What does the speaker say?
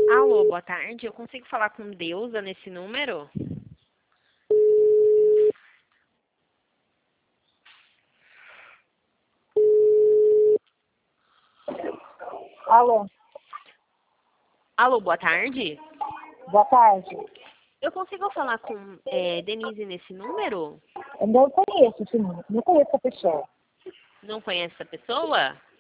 Alô, boa tarde. Eu consigo falar com Deusa nesse número? Alô, Alô, boa tarde. boa tarde. Eu consigo falar com Denise nesse número? Eu não conheço esse número, não conheço a pessoa. Não conhece essa pessoa?